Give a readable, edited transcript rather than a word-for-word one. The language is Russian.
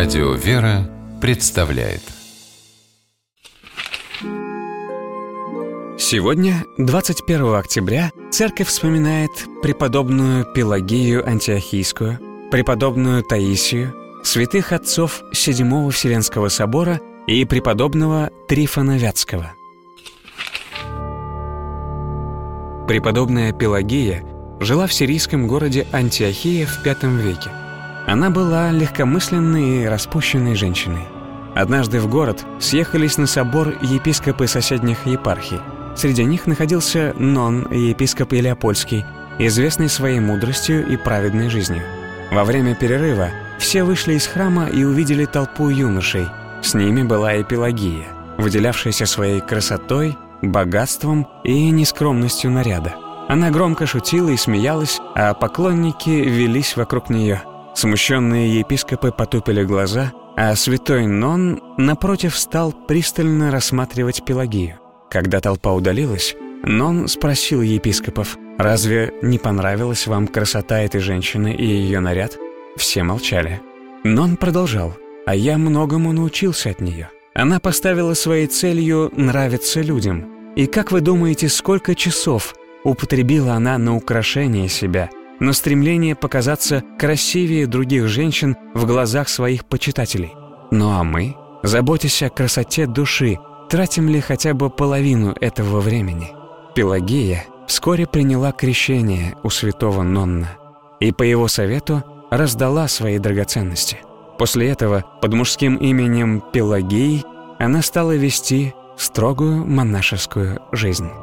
Радио «Вера» представляет. Сегодня, 21 октября, Церковь вспоминает преподобную Пелагию Антиохийскую, преподобную Таисию, святых отцов Седьмого Вселенского собора и преподобного Трифона Вятского. Преподобная Пелагия жила в сирийском городе Антиохия в V веке. Она была легкомысленной и распущенной женщиной. Однажды в город съехались на собор епископы соседних епархий. Среди них находился Нон, епископ Илеопольский, известный своей мудростью и праведной жизнью. Во время перерыва все вышли из храма и увидели толпу юношей. С ними была и Пелагия, выделявшаяся своей красотой, богатством и нескромностью наряда. Она громко шутила и смеялась, а поклонники велись вокруг нее. Смущенные епископы потупили глаза, а святой Нон, напротив, стал пристально рассматривать Пелагию. Когда толпа удалилась, Нон спросил епископов: «Разве не понравилась вам красота этой женщины и ее наряд?» Все молчали. Нон продолжал: «А я многому научился от нее. Она поставила своей целью нравиться людям. И как вы думаете, сколько часов употребила она на украшение себя, на стремление показаться красивее других женщин в глазах своих почитателей? Ну а мы, заботясь о красоте души, тратим ли хотя бы половину этого времени?» Пелагия вскоре приняла крещение у святого Нонна и по его совету раздала свои драгоценности. После этого под мужским именем Пелагии она стала вести строгую монашескую жизнь.